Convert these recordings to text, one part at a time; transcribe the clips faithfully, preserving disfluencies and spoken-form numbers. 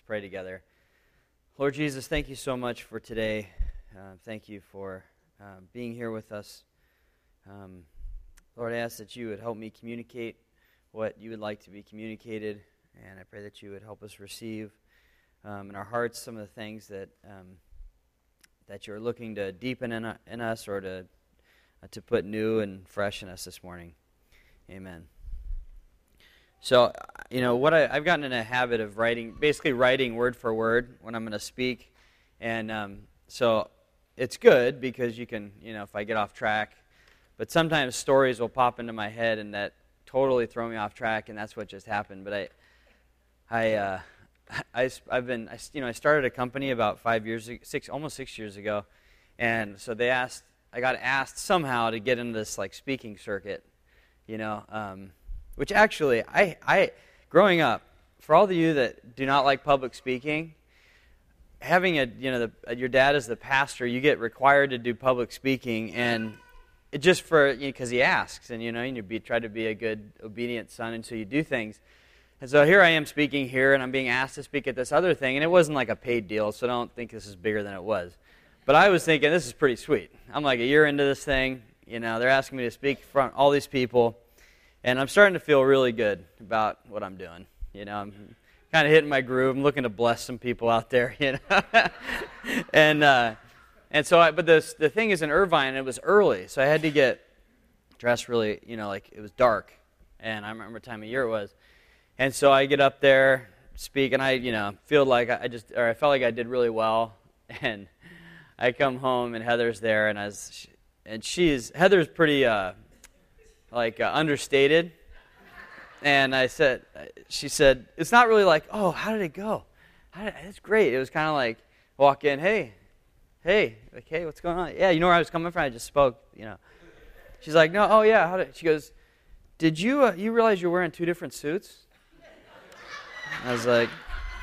pray together. Lord Jesus, thank you so much for today. Uh, thank you for uh, being here with us. Um, Lord, I ask that you would help me communicate what you would like to be communicated, and I pray that you would help us receive um, in our hearts some of the things that um, that you're looking to deepen in, uh, in us or to uh, to put new and fresh in us this morning. Amen. So, you know, what I, I've gotten in a habit of writing, basically writing word for word when I'm going to speak, and um, so it's good because you can, you know, if I get off track, but sometimes stories will pop into my head and that totally throw me off track, and that's what just happened. But I, I, uh, I, I've been, I, you know, I started a company about five years, six, almost six years ago, and so they asked, I got asked somehow to get into this like speaking circuit, you know. Um, Which actually, I, I, growing up, for all of you that do not like public speaking, having a, you know, the, your dad as the pastor, you get required to do public speaking, and it just for, because you know, he asks, and you know, you be, try to be a good, obedient son, and so you do things. And so here I am speaking here, and I'm being asked to speak at this other thing, and it wasn't like a paid deal, so don't think this is bigger than it was. But I was thinking, this is pretty sweet. I'm like a year into this thing, you know, they're asking me to speak in front of all these people. And I'm starting to feel really good about what I'm doing. You know, I'm kind of hitting my groove. I'm looking to bless some people out there, you know. and uh, and so, I, but the the thing is in Irvine, it was early, so I had to get dressed really, you know, like it was dark, and I remember what time of year it was. And so I get up there, speak, and I, you know, feel like I just, or I felt like I did really well. And I come home, and Heather's there, and I was, and she's Heather's pretty. Uh, like uh, understated, and I said, she said, it's not really like, oh, how did it go? How did, it's great. It was kind of like, walk in, hey, hey, like, hey, what's going on? Yeah, you know where I was coming from? I just spoke, you know. She's like, no, oh yeah, how did, she goes, did you, uh, you realize you're wearing two different suits? I was like,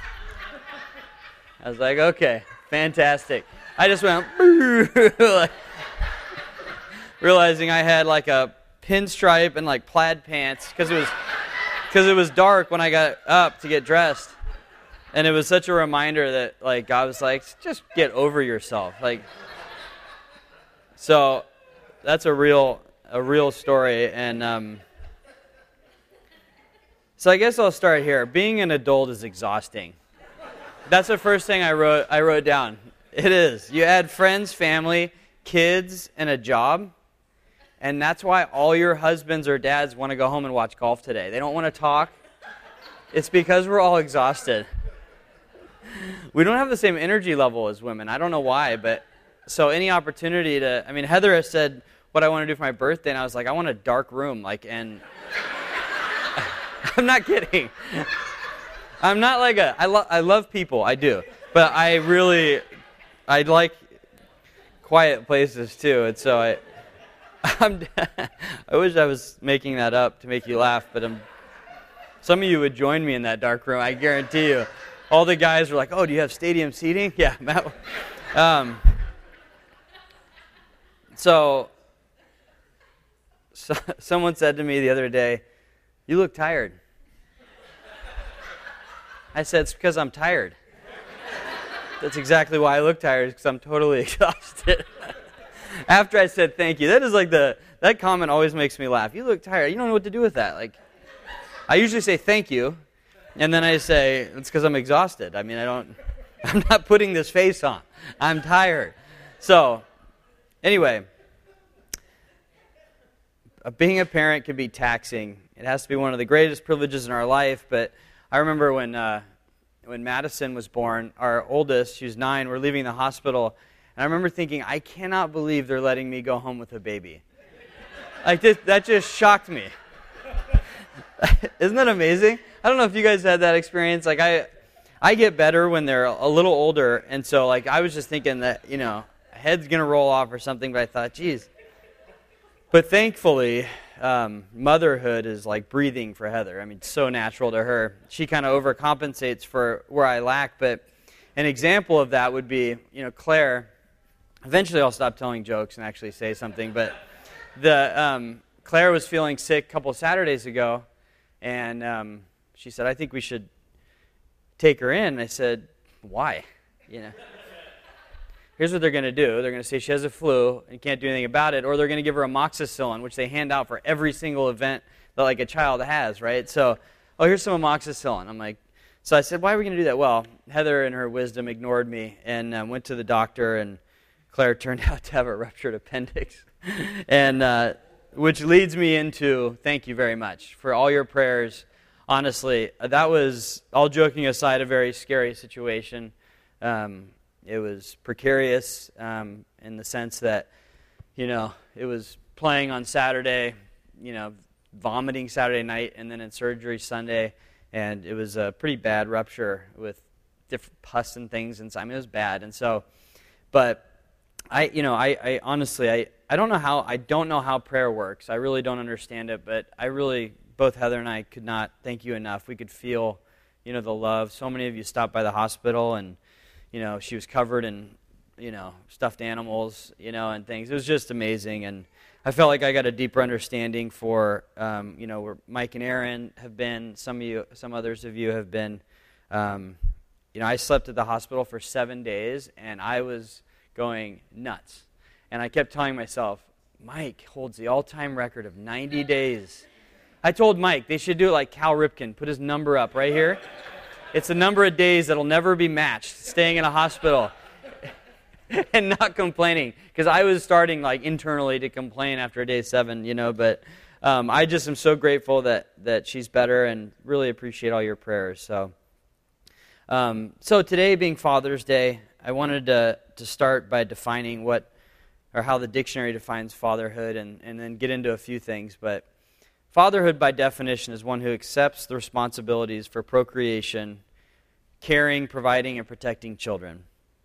I was like, okay, fantastic. I just went, like, realizing I had like a pinstripe and like plaid pants because it was because it was dark when I got up to get dressed, and it was such a reminder that like God was like, just get over yourself. Like, so that's a real a real story. And um, so I guess I'll start here. Being an adult is exhausting. That's the first thing I wrote I wrote down. It is. You add friends, family, kids, and a job. And that's why all your husbands or dads want to go home and watch golf today. They don't want to talk. It's because we're all exhausted. We don't have the same energy level as women. I don't know why, but so any opportunity to, I mean, Heather has said what I want to do for my birthday, and I was like, I want a dark room, like, and I'm not kidding. I'm not like a, I, lo- I love people, I do, but I really, I like quiet places too, and so I, I'm, I wish I was making that up to make you laugh, but I'm, some of you would join me in that dark room, I guarantee you. All the guys were like, oh, do you have stadium seating? Yeah, Matt. Um, so, so, someone said to me the other day, you look tired. I said, it's because I'm tired. That's exactly why I look tired, because I'm totally exhausted. After I said thank you, that is like the, that comment always makes me laugh. You look tired. You don't know what to do with that. Like, I usually say thank you, and then I say, it's because I'm exhausted. I mean, I don't, I'm not putting this face on. I'm tired. So, anyway, being a parent can be taxing. It has to be one of the greatest privileges in our life, but I remember when, uh, when Madison was born, our oldest, she was nine, we're leaving the hospital. And I remember thinking, I cannot believe they're letting me go home with a baby. Like, this, that just shocked me. Isn't that amazing? I don't know if you guys had that experience. Like, I I get better when they're a little older. And so, like, I was just thinking that, you know, a head's going to roll off or something. But I thought, geez. But thankfully, um, motherhood is like breathing for Heather. I mean, it's so natural to her. She kind of overcompensates for where I lack. But an example of that would be, you know, Claire. Eventually, I'll stop telling jokes and actually say something. But the um, Claire was feeling sick a couple of Saturdays ago, and um, she said, "I think we should take her in. And I said, why? You know, here's what they're going to do. They're going to say she has a flu and can't do anything about it, or they're going to give her amoxicillin, which they hand out for every single event that like a child has, right? So, oh, here's some amoxicillin. I'm like, so I said, why are we going to do that? Well, Heather in her wisdom ignored me and uh, went to the doctor, and Claire turned out to have a ruptured appendix. and uh, which leads me into, thank you very much for all your prayers. Honestly, that was, all joking aside, a very scary situation. Um, it was precarious um, in the sense that, you know, it was playing on Saturday, you know, vomiting Saturday night, and then in surgery Sunday, and it was a pretty bad rupture with different pus and things inside. I mean, it was bad, and so, but I, you know, I, I honestly, I, I don't know how, I don't know how prayer works. I really don't understand it, but I really, both Heather and I could not thank you enough. We could feel, you know, the love. So many of you stopped by the hospital, and, you know, she was covered in, you know, stuffed animals, you know, and things. It was just amazing, and I felt like I got a deeper understanding for, um, you know, where Mike and Aaron have been. Some of you, some others of you have been. Um, you know, I slept at the hospital for seven days, and I was going nuts. And I kept telling myself, Mike holds the all-time record of ninety days. I told Mike they should do it like Cal Ripken, put his number up right here. It's the number of days that'll never be matched, staying in a hospital and not complaining. Because I was starting like internally to complain after day seven, you know, but um, I just am so grateful that, that she's better, and really appreciate all your prayers. So, um, so today being Father's Day, I wanted to, to start by defining what, or how the dictionary defines fatherhood, and, and then get into a few things. But fatherhood, by definition, is one who accepts the responsibilities for procreation, caring, providing, and protecting children.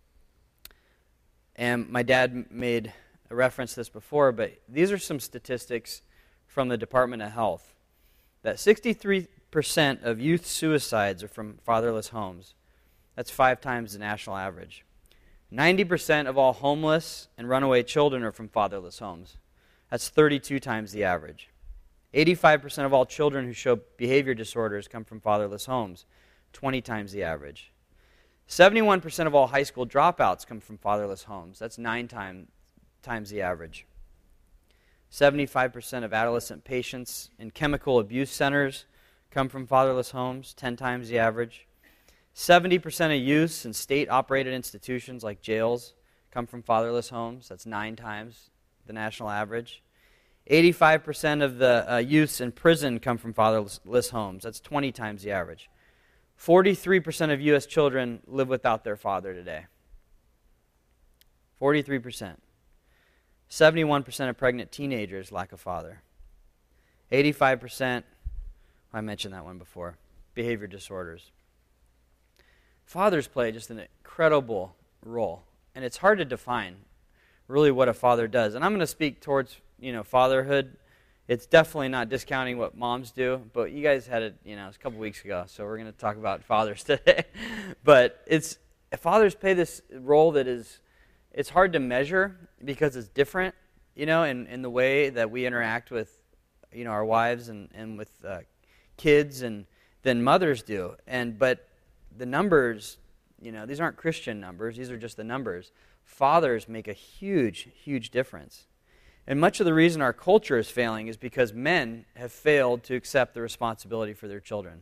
And my dad made a reference to this before, but these are some statistics from the Department of Health, that sixty-three percent of youth suicides are from fatherless homes. That's five times the national average. ninety percent of all homeless and runaway children are from fatherless homes. That's thirty-two times the average. eighty-five percent of all children who show behavior disorders come from fatherless homes, twenty times the average. seventy-one percent of all high school dropouts come from fatherless homes. That's nine time, times the average. seventy-five percent of adolescent patients in chemical abuse centers come from fatherless homes, ten times the average. seventy percent of youths in state-operated institutions like jails come from fatherless homes. That's nine times the national average. eighty-five percent of the uh, youths in prison come from fatherless homes. That's twenty times the average. forty-three percent of U S children live without their father today. forty-three percent. seventy-one percent of pregnant teenagers lack a father. eighty-five percent, I mentioned that one before, behavior disorders. Fathers play just an incredible role, and it's hard to define really what a father does. And I'm going to speak towards, you know, fatherhood. It's definitely not discounting what moms do, but you guys had it, you know, it was a couple weeks ago, so we're going to talk about fathers today. But it's fathers play this role that is, it's hard to measure because it's different, you know, in, in the way that we interact with, you know, our wives and, and with uh, kids and than mothers do. And but the numbers, you know, these aren't Christian numbers. These are just the numbers. Fathers make a huge, huge difference. And much of the reason our culture is failing is because men have failed to accept the responsibility for their children.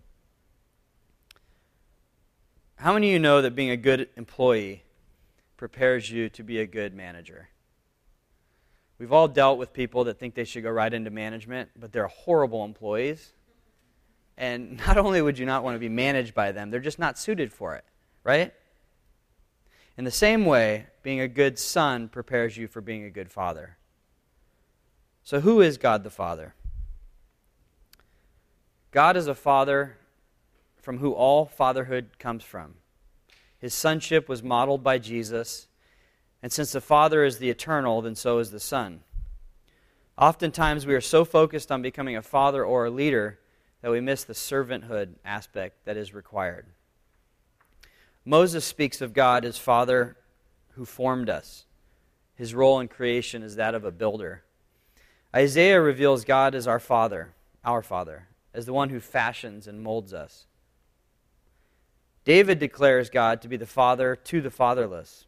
How many of you know that being a good employee prepares you to be a good manager? We've all dealt with people that think they should go right into management, but they're horrible employees. And not only would you not want to be managed by them, they're just not suited for it, right? In the same way, being a good son prepares you for being a good father. So who is God the Father? God is a father from who all fatherhood comes from. His sonship was modeled by Jesus, and since the Father is the eternal, then so is the Son. Oftentimes we are so focused on becoming a father or a leader that we miss the servanthood aspect that is required. Moses speaks of God as Father who formed us. His role in creation is that of a builder. Isaiah reveals God as our Father, our Father, as the one who fashions and molds us. David declares God to be the father to the fatherless.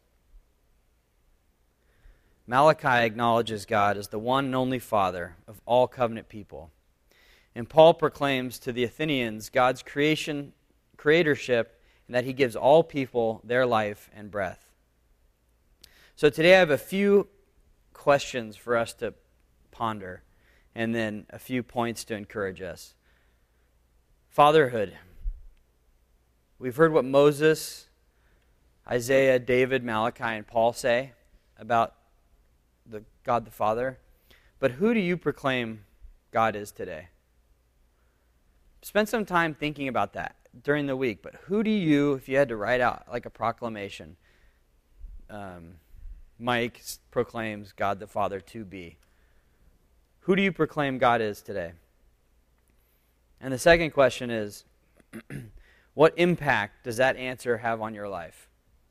Malachi acknowledges God as the one and only Father of all covenant people. And Paul proclaims to the Athenians God's creation, creatorship, and that he gives all people their life and breath. So today I have a few questions for us to ponder, and then a few points to encourage us. Fatherhood. We've heard what Moses, Isaiah, David, Malachi, and Paul say about the God the Father. But who do you proclaim God is today? Spend some time thinking about that during the week. But who do you, if you had to write out like a proclamation, um, Mike proclaims God the Father to be. Who do you proclaim God is today? And the second question is, what impact does that answer have on your life?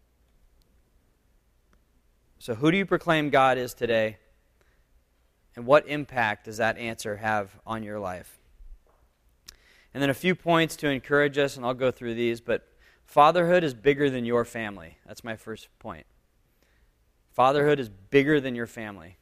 So who do you proclaim God is today? And what impact does that answer have on your life? And then a few points to encourage us, and I'll go through these, but fatherhood is bigger than your family. That's my first point. Fatherhood is bigger than your family.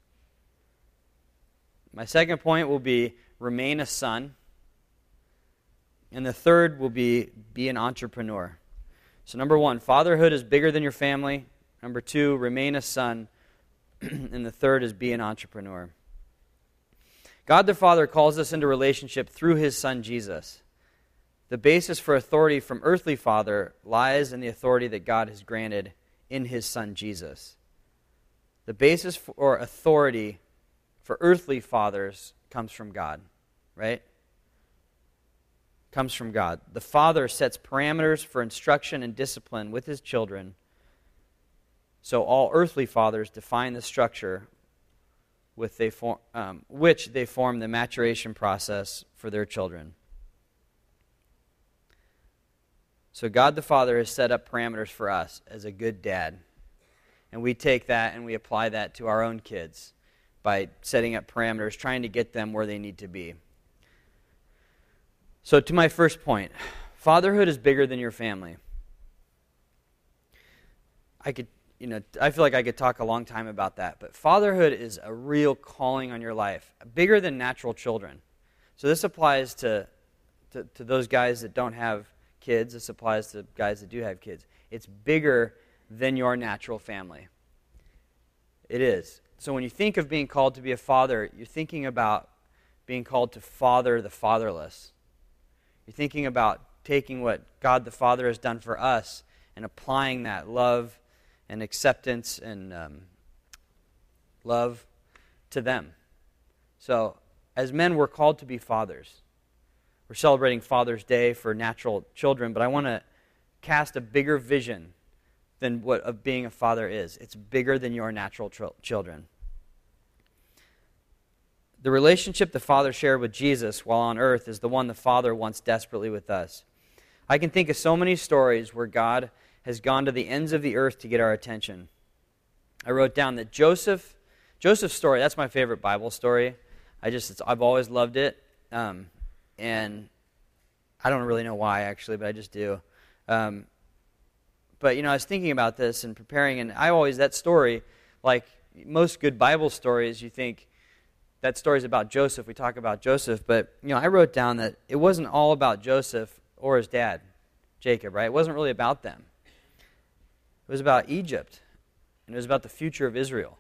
My second point will be remain a son. And the third will be be an entrepreneur. So number one, fatherhood is bigger than your family. Number two, remain a son. And the third is be an entrepreneur. God the Father calls us into relationship through His Son Jesus. The basis for authority from earthly father lies in the authority that God has granted in His Son Jesus. The basis for authority for earthly fathers comes from God, right? Comes from God. The Father sets parameters for instruction and discipline with His children. So all earthly fathers define the structure with they form, um, which they form the maturation process for their children. So God the Father has set up parameters for us as a good dad. And we take that and we apply that to our own kids by setting up parameters, trying to get them where they need to be. So to my first point, fatherhood is bigger than your family. I could, you know, I feel like I could talk a long time about that, but fatherhood is a real calling on your life, bigger than natural children. So this applies to, to, to those guys that don't have kids. This applies to guys that do have kids. It's bigger than your natural family. It is. So when you think of being called to be a father, you're thinking about being called to father the fatherless. You're thinking about taking what God the Father has done for us and applying that love and acceptance and um, love to them. So as men, we're called to be fathers. We're celebrating Father's Day for natural children, but I want to cast a bigger vision than what of being a father is. It's bigger than your natural tr- children. The relationship the Father shared with Jesus while on earth is the one the Father wants desperately with us. I can think of so many stories where God has gone to the ends of the earth to get our attention. I wrote down that Joseph, Joseph's story, that's my favorite Bible story. I just, it's, I've always loved it. Um, and I don't really know why, actually, but I just do. Um, but, you know, I was thinking about this and preparing, and I always, that story, like most good Bible stories, you think, that story's about Joseph. We talk about Joseph, but you know, I wrote down that it wasn't all about Joseph or his dad, Jacob, right? It wasn't really about them. It was about Egypt, and it was about the future of Israel.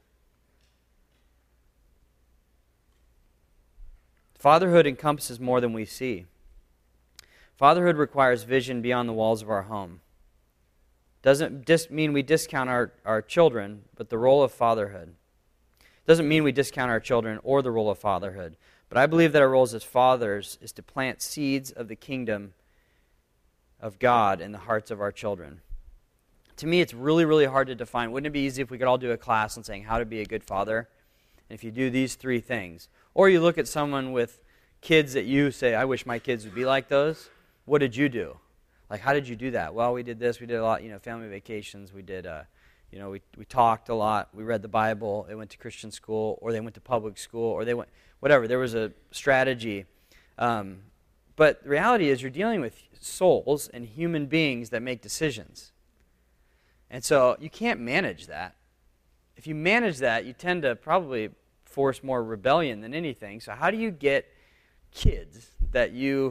Fatherhood encompasses more than we see. Fatherhood requires vision beyond the walls of our home. Doesn't dis- mean we discount our, our children, but the role of fatherhood. Doesn't mean we discount our children or the role of fatherhood. But I believe that our roles as fathers is to plant seeds of the kingdom of God in the hearts of our children. To me, it's really, really hard to define. Wouldn't it be easy if we could all do a class on saying how to be a good father? And if you do these three things. Or you look at someone with kids that you say, I wish my kids would be like those. What did you do? Like, how did you do that? Well, we did this. We did a lot, you know, family vacations. We did... Uh, You know, we we talked a lot. We read the Bible. They went to Christian school, or they went to public school, or they went, whatever. There was a strategy. Um, But the reality is you're dealing with souls and human beings that make decisions. And so you can't manage that. If you manage that, you tend to probably force more rebellion than anything. So how do you get kids that you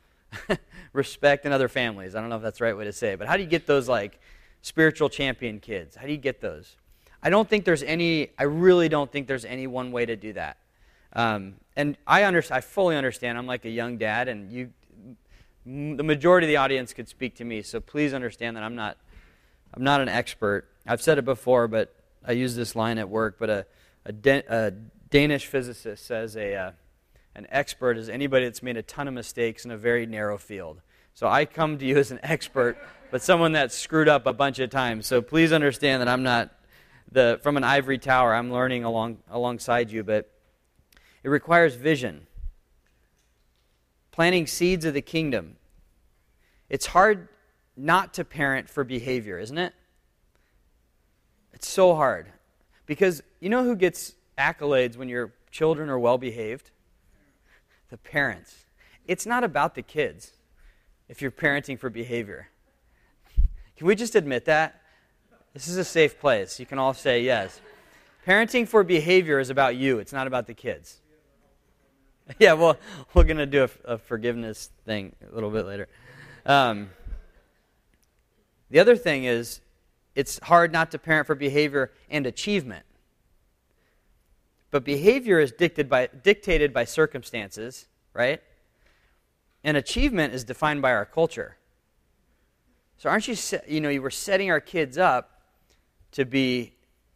respect in other families? I don't know if that's the right way to say it, but how do you get those like spiritual champion kids? How do you get those? I don't think there's any, I really don't think there's any one way to do that. Um, and I understand, I fully understand. I'm like a young dad, and you, m- the majority of the audience could speak to me. So please understand that I'm not, I'm not an expert. I've said it before, but I use this line at work. But a, a, da- a Danish physicist says a, uh, an expert is anybody that's made a ton of mistakes in a very narrow field. So I come to you as an expert, but someone that's screwed up a bunch of times. So please understand that I'm not the from an ivory tower. I'm learning along alongside you, but it requires vision. Planting seeds of the kingdom. It's hard not to parent for behavior, isn't it? It's so hard. Because you know who gets accolades when your children are well behaved? The parents. It's not about the kids if you're parenting for behavior. Can we just admit that? This is a safe place. You can all say yes. Parenting for behavior is about you. It's not about the kids. Yeah, well, we're going to do a, a forgiveness thing a little bit later. Um, the other thing is, it's hard not to parent for behavior and achievement. But behavior is dictated by, dictated by circumstances, right? And achievement is defined by our culture. So aren't you, you know, you were setting our kids up to be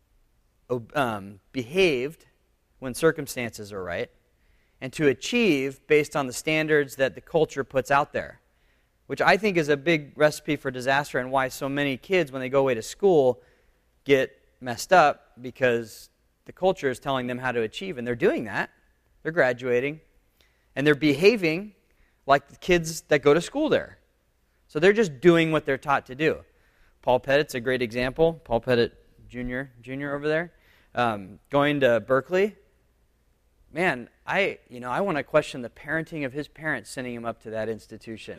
um, behaved when circumstances are right, and to achieve based on the standards that the culture puts out there, which I think is a big recipe for disaster, and why so many kids, when they go away to school, get messed up because the culture is telling them how to achieve, and they're doing that. They're graduating, and they're behaving like the kids that go to school there. So they're just doing what they're taught to do. Paul Pettit's a great example. Paul Pettit Junior, Junior over there, um, going to Berkeley. Man, I you know I want to question the parenting of his parents sending him up to that institution.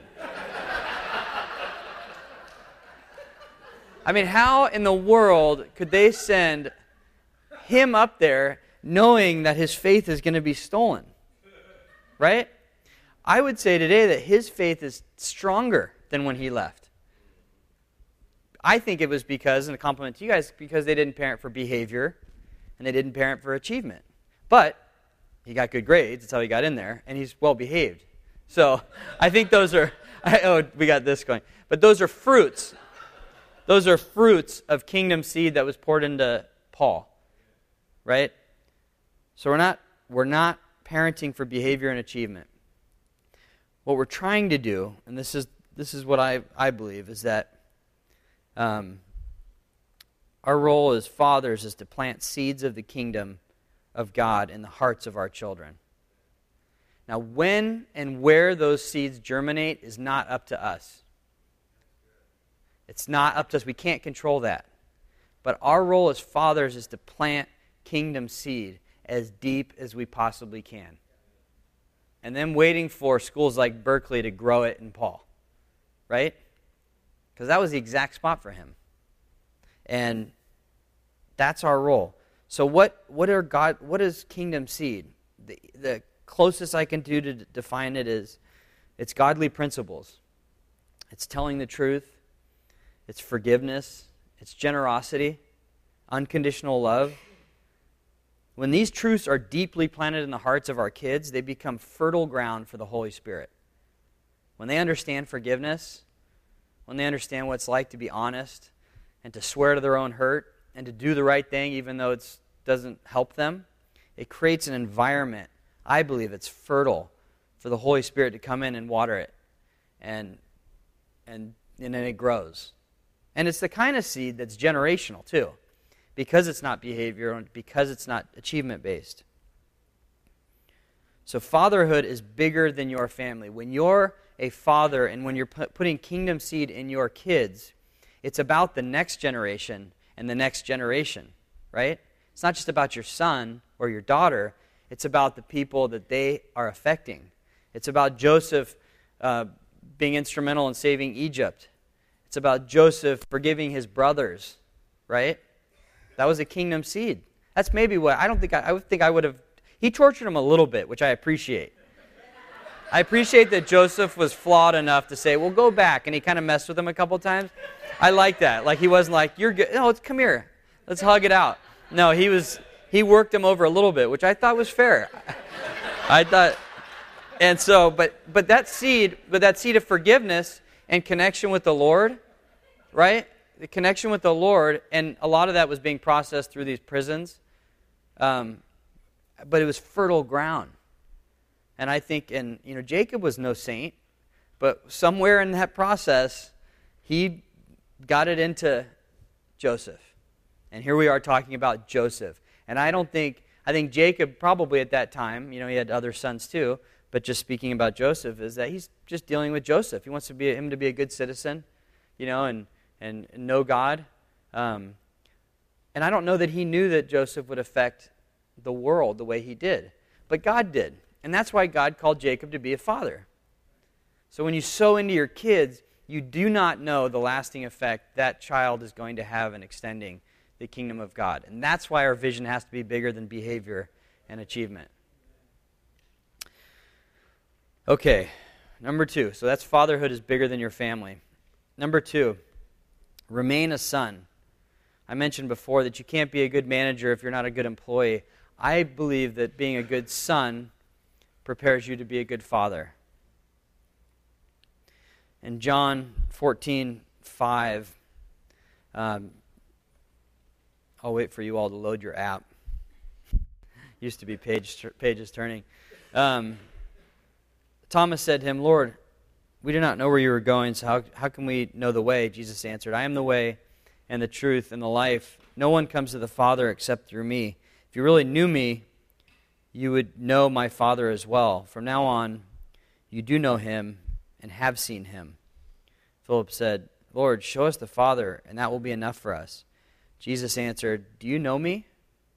I mean, how in the world could they send him up there knowing that his faith is going to be stolen? Right? I would say today that his faith is stronger than when he left. I think it was because, and a compliment to you guys, because they didn't parent for behavior and they didn't parent for achievement. But he got good grades, that's how he got in there, and he's well behaved. So I think those are, I, oh, we got this going. But those are fruits. Those are fruits of kingdom seed that was poured into Paul. Right? So we're not we're not parenting for behavior and achievement. What we're trying to do, and this is this is what I, I believe, is that um, our role as fathers is to plant seeds of the kingdom of God in the hearts of our children. Now, when and where those seeds germinate is not up to us. It's not up to us. We can't control that. But our role as fathers is to plant kingdom seed as deep as we possibly can. And then waiting for schools like Berkeley to grow it in Paul. Right? Because that was the exact spot for him. And that's our role. So what what are God what is kingdom seed? The the closest I can do to d- define it is it's godly principles. It's telling the truth. It's forgiveness. It's generosity, unconditional love. When these truths are deeply planted in the hearts of our kids, they become fertile ground for the Holy Spirit. When they understand forgiveness, when they understand what it's like to be honest and to swear to their own hurt and to do the right thing even though it doesn't help them, it creates an environment, I believe it's fertile for the Holy Spirit to come in and water it. And, and, and then it grows. And it's the kind of seed that's generational too, because it's not behavior and because it's not achievement-based. So fatherhood is bigger than your family. When you're a father and when you're pu- putting kingdom seed in your kids, it's about the next generation and the next generation, right? It's not just about your son or your daughter. It's about the people that they are affecting. It's about Joseph uh, being instrumental in saving Egypt. It's about Joseph forgiving his brothers, right? That was a kingdom seed. That's maybe what, I don't think, I, I would think I would have, he tortured him a little bit, which I appreciate. I appreciate that Joseph was flawed enough to say, well, go back, and he kind of messed with him a couple times. I like that. Like, he wasn't like, you're good. No, come here. Let's hug it out. No, he was, he worked him over a little bit, which I thought was fair. I thought, and so, but but that seed, but that seed of forgiveness and connection with the Lord, right? The connection with the Lord, and a lot of that was being processed through these prisons, um, but it was fertile ground. And I think, and you know, Jacob was no saint, but somewhere in that process, he got it into Joseph. And here we are talking about Joseph. And I don't think, I think Jacob probably at that time, you know, he had other sons too, but just speaking about Joseph is that he's just dealing with Joseph. He wants to be him to be a good citizen, you know, and, and, and know God. Um, and I don't know that he knew that Joseph would affect the world the way he did. But God did. And that's why God called Jacob to be a father. So when you sow into your kids, you do not know the lasting effect that child is going to have in extending the kingdom of God. And that's why our vision has to be bigger than behavior and achievement. Okay, number two. So that's fatherhood is bigger than your family. Number two, remain a son. I mentioned before that you can't be a good manager if you're not a good employee. I believe that being a good son prepares you to be a good father. In John fourteen five, um, I'll wait for you all to load your app. Used to be page, pages turning. Um, Thomas said to him, Lord, we do not know where you are going, so how, how can we know the way? Jesus answered, I am the way and the truth and the life. No one comes to the Father except through me. If you really knew me, you would know my Father as well. From now on, you do know him and have seen him. Philip said, Lord, show us the Father, and that will be enough for us. Jesus answered, do you know me?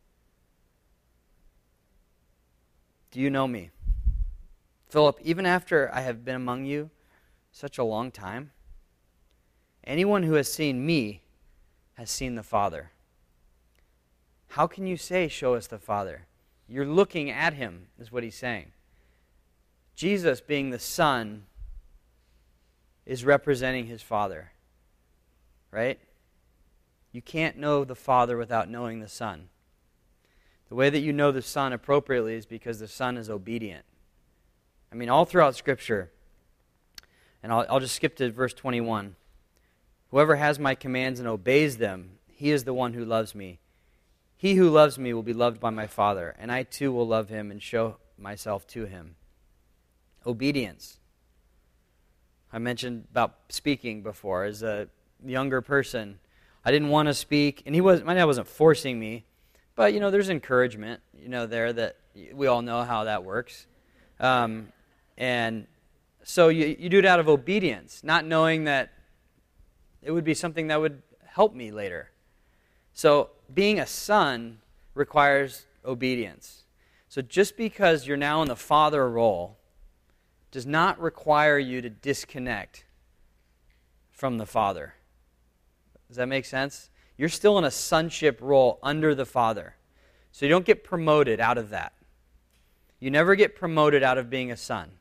Do you know me? Philip, even after I have been among you such a long time, anyone who has seen me has seen the Father. How can you say, show us the Father? You're looking at him, is what he's saying. Jesus, being the Son, is representing his Father. Right? You can't know the Father without knowing the Son. The way that you know the Son appropriately is because the Son is obedient. I mean, all throughout Scripture, and I'll, I'll just skip to verse twenty-one. Whoever has my commands and obeys them, he is the one who loves me. He who loves me will be loved by my Father, and I too will love him and show myself to him. Obedience. I mentioned about speaking before. As a younger person, I didn't want to speak, and he was my dad wasn't forcing me, but you know, there's encouragement, you know, there that we all know how that works. Um, and so you, you do it out of obedience, not knowing that it would be something that would help me later. So being a son requires obedience. So just because you're now in the father role does not require you to disconnect from the Father. Does that make sense? You're still in a sonship role under the Father. So you don't get promoted out of that. You never get promoted out of being a son.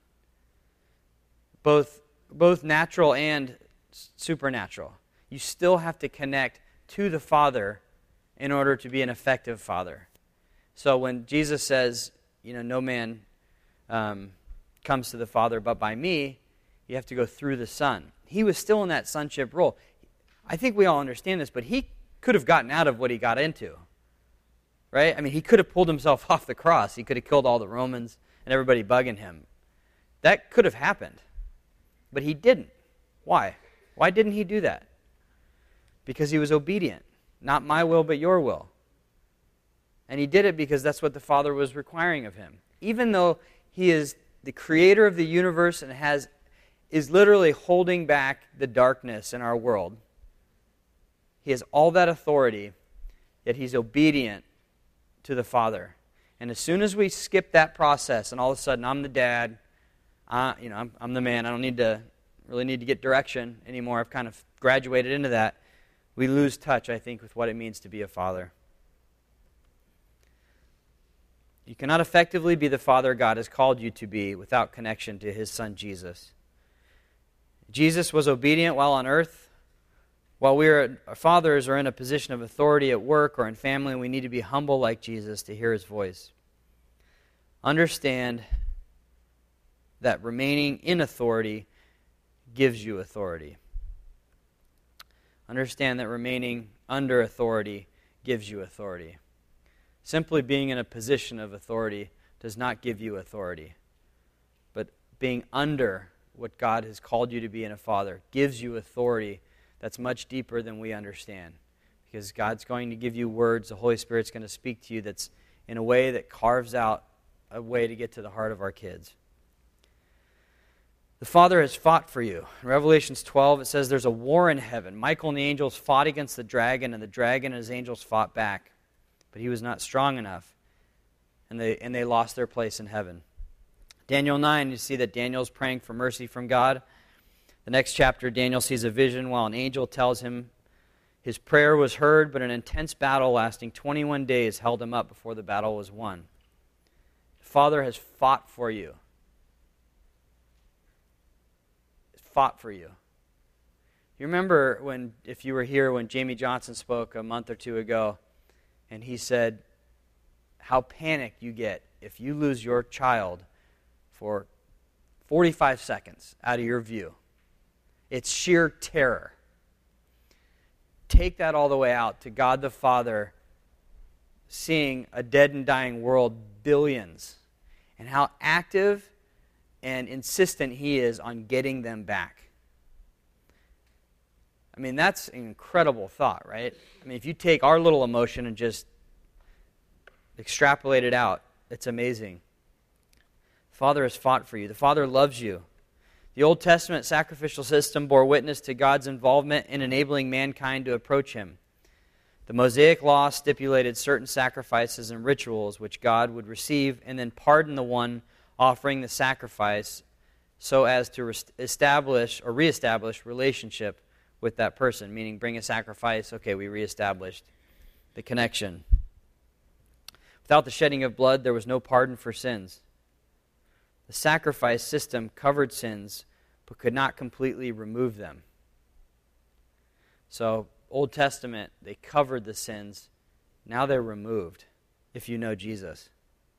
Both, both natural and supernatural. You still have to connect to the Father in order to be an effective father. So when Jesus says, you know, no man um, comes to the Father but by me, you have to go through the Son. He was still in that sonship role. I think we all understand this, but he could have gotten out of what he got into. Right? I mean, he could have pulled himself off the cross. He could have killed all the Romans and everybody bugging him. That could have happened. But he didn't. Why? Why didn't he do that? Because he was obedient. Not my will, but your will. And he did it because that's what the Father was requiring of him. Even though he is the creator of the universe and has is literally holding back the darkness in our world, he has all that authority, yet he's obedient to the Father. And as soon as we skip that process and all of a sudden I'm the dad, uh, you know, I'm, I'm the man. I don't need to really need to get direction anymore. I've kind of graduated into that. We lose touch, I think, with what it means to be a father. You cannot effectively be the father God has called you to be without connection to his son Jesus. Jesus was obedient while on earth. While we are our fathers are in a position of authority at work or in family, we need to be humble like Jesus to hear his voice. Understand that remaining in authority gives you authority. Understand that remaining under authority gives you authority. Simply being in a position of authority does not give you authority. But being under what God has called you to be in a father gives you authority that's much deeper than we understand. Because God's going to give you words, the Holy Spirit's going to speak to you that's in a way that carves out a way to get to the heart of our kids. The Father has fought for you. In Revelations twelve, it says there's a war in heaven. Michael and the angels fought against the dragon, and the dragon and his angels fought back. But he was not strong enough, and they, and they lost their place in heaven. Daniel nine, you see that Daniel's praying for mercy from God. The next chapter, Daniel sees a vision while an angel tells him his prayer was heard, but an intense battle lasting twenty-one days held him up before the battle was won. The Father has fought for you. Fought for you. You remember when, if you were here when Jamie Johnson spoke a month or two ago, and he said how panicked you get if you lose your child for forty-five seconds out of your view. It's sheer terror. Take that all the way out to God the Father seeing a dead and dying world, billions, and how active and insistent he is on getting them back. I mean, that's an incredible thought, right? I mean, if you take our little emotion and just extrapolate it out, it's amazing. The Father has fought for you. The Father loves you. The Old Testament sacrificial system bore witness to God's involvement in enabling mankind to approach him. The Mosaic Law stipulated certain sacrifices and rituals which God would receive and then pardon the one offering the sacrifice so as to establish or reestablish relationship with that person, meaning bring a sacrifice, okay, we reestablished the connection. Without the shedding of blood, there was no pardon for sins. The sacrifice system covered sins, but could not completely remove them. So, Old Testament, they covered the sins. Now they're removed, if you know Jesus.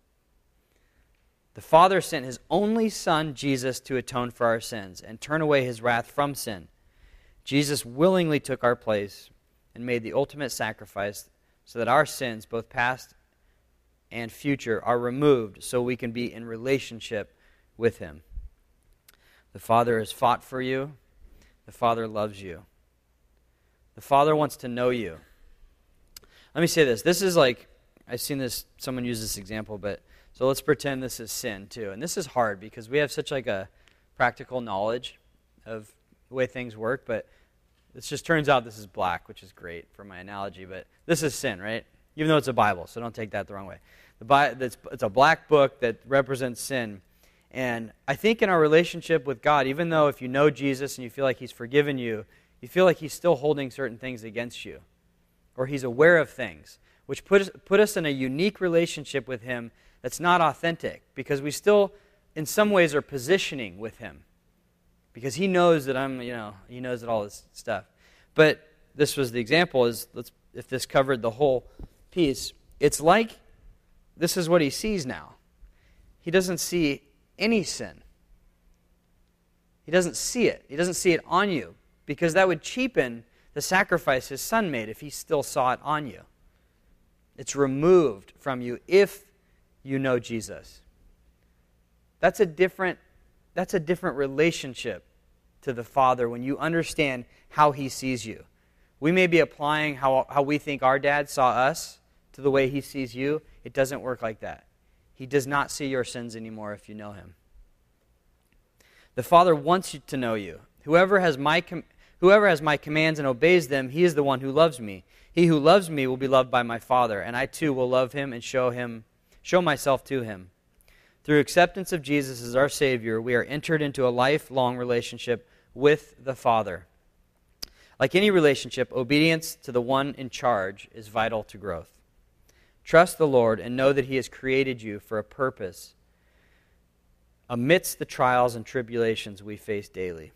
The Father sent his only Son, Jesus, to atone for our sins and turn away his wrath from sin. Jesus willingly took our place and made the ultimate sacrifice so that our sins, both past and future, are removed so we can be in relationship with him. The Father has fought for you. The Father loves you. The Father wants to know you. Let me say this. This is like, I've seen this, someone use this example, but so let's pretend this is sin too. And this is hard because we have such like a practical knowledge of the way things work, but it just turns out this is black, which is great for my analogy, but this is sin, right? Even though it's a Bible, so don't take that the wrong way. The Bible, it's a black book that represents sin. And I think in our relationship with God, even though if you know Jesus and you feel like he's forgiven you, you feel like he's still holding certain things against you. Or he's aware of things, which put us, put us in a unique relationship with him that's not authentic. Because we still, in some ways, are positioning with him. Because he knows that I'm, you know, he knows that all this stuff. But this was the example, is let's if this covered the whole piece, it's like this is what he sees now. He doesn't see any sin. He doesn't see it. He doesn't see it on you, because that would cheapen the sacrifice his Son made if he still saw it on you. It's removed from you if you know Jesus. That's a different, that's a different relationship to the Father when you understand how he sees you. We may be applying how, how we think our dad saw us to the way he sees you. It doesn't work like that. He does not see your sins anymore if you know him. The Father wants you to know you. Whoever has my com- whoever has my commands and obeys them, he is the one who loves me. He who loves me will be loved by my Father, and I too will love him and show him, show myself to him. Through acceptance of Jesus as our Savior, we are entered into a lifelong relationship with the Father. Like any relationship, obedience to the one in charge is vital to growth. Trust the Lord and know that He has created you for a purpose amidst the trials and tribulations we face daily.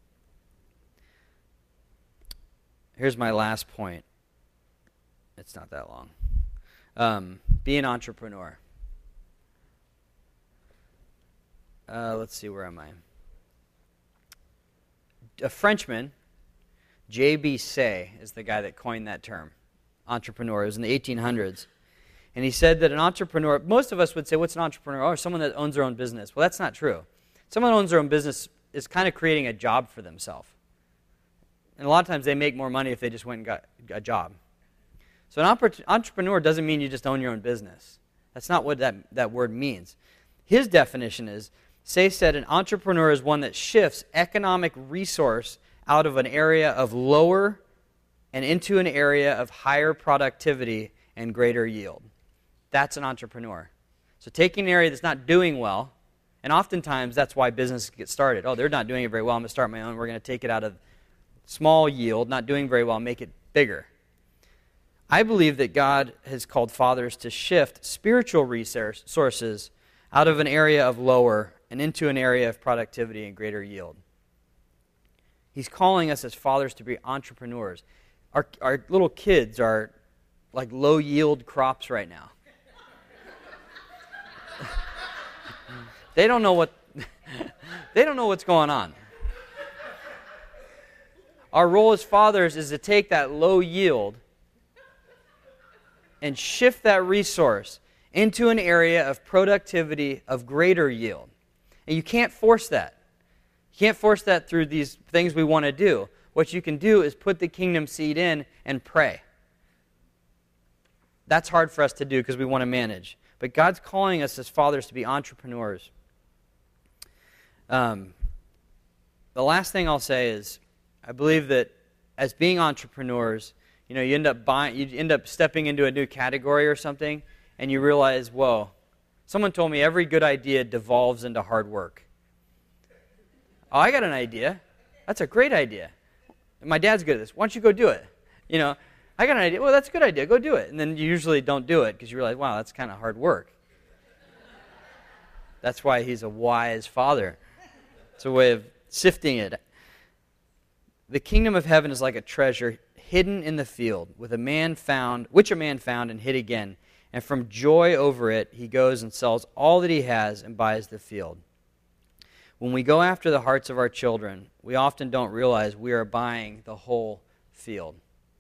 Here's my last point. It's not that long. Um, be an entrepreneur. Uh, let's see, where am I? A Frenchman, J B Say, is the guy that coined that term, entrepreneur. It was in the eighteen hundreds. And he said that an entrepreneur, most of us would say, what's an entrepreneur? Oh, someone that owns their own business. Well, that's not true. Someone who owns their own business is kind of creating a job for themselves. And a lot of times they make more money if they just went and got a job. So an entrepreneur doesn't mean you just own your own business. That's not what that, that word means. His definition is, Say said an entrepreneur is one that shifts economic resource out of an area of lower and into an area of higher productivity and greater yield. That's an entrepreneur. So taking an area that's not doing well, and oftentimes that's why businesses get started. Oh, they're not doing it very well. I'm going to start my own. We're going to take it out of small yield, not doing very well, and make it bigger. I believe that God has called fathers to shift spiritual resources out of an area of lower and into an area of productivity and greater yield. He's calling us as fathers to be entrepreneurs. Our, our little kids are like low-yield crops right now. They don't know what they don't know what's going on. Our role as fathers is to take that low yield and shift that resource into an area of productivity of greater yield. And you can't force that. You can't force that through these things we want to do. What you can do is put the kingdom seed in and pray. That's hard for us to do because we want to manage. But God's calling us as fathers to be entrepreneurs. Um, the last thing I'll say is, I believe that as being entrepreneurs, you know, you end up buying, you end up stepping into a new category or something, and you realize, whoa, someone told me every good idea devolves into hard work. Oh, I got an idea. That's a great idea. My dad's good at this. Why don't you go do it? You know, I got an idea. Well, that's a good idea. Go do it. And then you usually don't do it because you realize, wow, that's kind of hard work. That's why he's a wise father. It's a way of sifting it. The kingdom of heaven is like a treasure hidden in the field, with a man found, which a man found and hid again. And from joy over it, he goes and sells all that he has and buys the field. When we go after the hearts of our children, we often don't realize we are buying the whole field.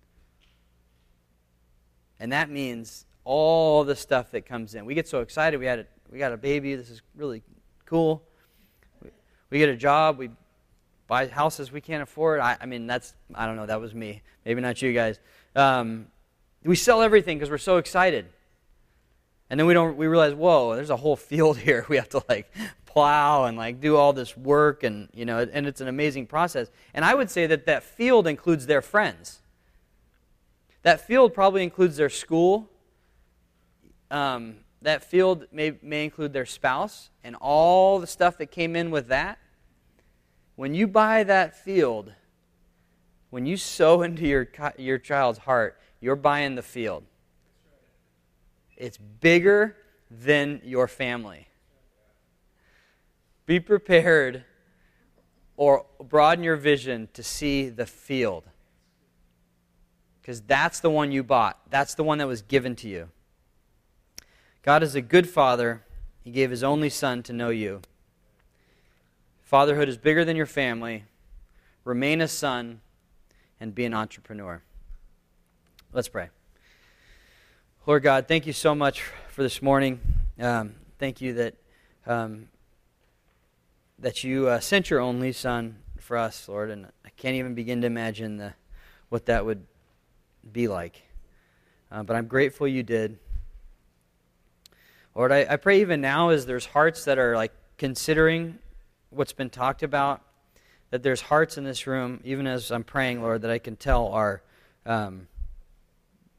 And that means all the stuff that comes in. We get so excited. We had a, we got a baby. This is really cool. We, we get a job. We buy houses we can't afford. I, I mean, that's, I don't know, that was me. Maybe not you guys. Um, we sell everything because we're so excited. And then we don't. We realize, whoa, there's a whole field here. We have to like plow and like do all this work, and you know, and it's an amazing process. And I would say that that field includes their friends. That field probably includes their school. Um, that field may may include their spouse and all the stuff that came in with that. When you buy that field, when you sow into your your child's heart, you're buying the field. It's bigger than your family. Be prepared or broaden your vision to see the field. Because that's the one you bought. That's the one that was given to you. God is a good father. He gave his only son to know you. Fatherhood is bigger than your family. Remain a son and be an entrepreneur. Let's pray. Lord God, thank you so much for this morning. Um, thank you that um, that you uh, sent your only Son for us, Lord, and I can't even begin to imagine the, what that would be like. Uh, but I'm grateful you did. Lord, I, I pray even now as there's hearts that are like considering what's been talked about, that there's hearts in this room, even as I'm praying, Lord, that I can tell are um,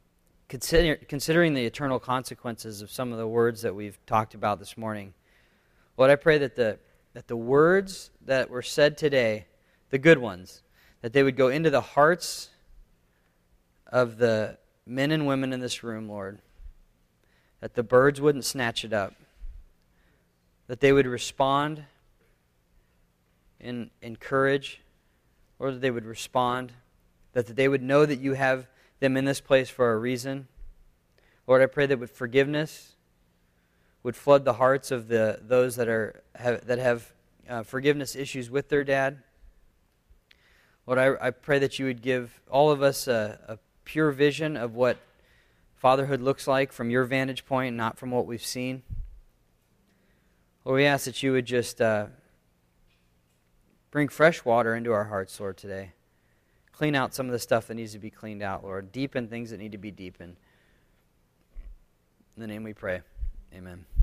Consider, considering the eternal consequences of some of the words that we've talked about this morning. Lord, I pray that the that the words that were said today, the good ones, that they would go into the hearts of the men and women in this room, Lord. That the birds wouldn't snatch it up. That they would respond in, in courage, or that they would respond, that they would know that you have them in this place for a reason. Lord, I pray that with forgiveness would flood the hearts of the those that are have, that have uh, forgiveness issues with their dad. Lord, I, I pray that you would give all of us a, a pure vision of what fatherhood looks like from your vantage point, not from what we've seen. Lord, we ask that you would just uh, bring fresh water into our hearts, Lord, today. Clean out some of the stuff that needs to be cleaned out, Lord. Deepen things that need to be deepened. In the name we pray. Amen.